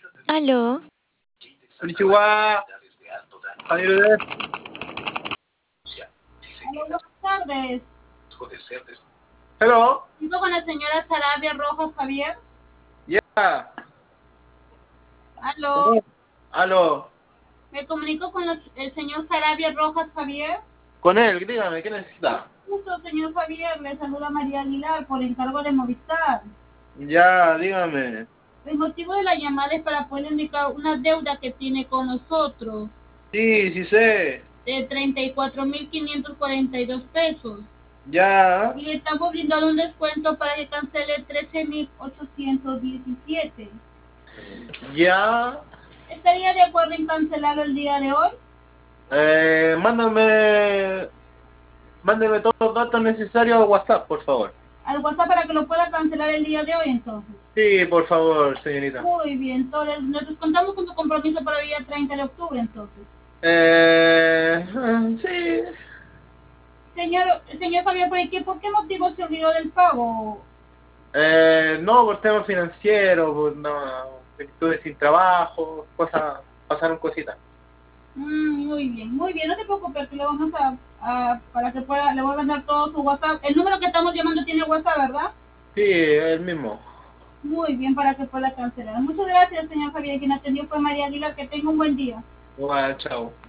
Aló, Konnichiwa. Javier des. Hola, buenas tardes. Hello. ¿Sigo con la señora Sarabia Rojas Javier? Yeah. Aló, Aló. me comunico con el señor Sarabia Rojas Javier. Con él, dígame, ¿qué necesita? Justo, señor Javier, le saluda María Aguilar por encargo de Movistar. Ya, dígame. El motivo de la llamada es para poder indicar una deuda que tiene con nosotros Sí, sí sé. de 34.542 pesos. Ya. Y le estamos brindando un descuento para que cancele 13.817. Ya. ¿Estaría de acuerdo en cancelarlo el día de hoy? Mándeme todos los datos necesarios al WhatsApp, por favor. Al WhatsApp para que lo pueda cancelar el día de hoy entonces. Sí, por favor, señorita. Muy bien, entonces nos descontamos con tu compromiso para el día 30 de octubre entonces. Sí. Señor Javier, ¿por qué motivo se olvidó del pago? No, por temas financieros, no, estuve sin trabajo, cosas, pasaron cositas. Muy bien, no te preocupes, que le vamos para que pueda, le voy a mandar todo su WhatsApp. El número que estamos llamando tiene WhatsApp, ¿verdad? Sí, el mismo. Muy bien, para que pueda cancelar. Muchas gracias, señor Javier, quien atendió fue María Aguilar, que tenga un buen día. Igual, chao.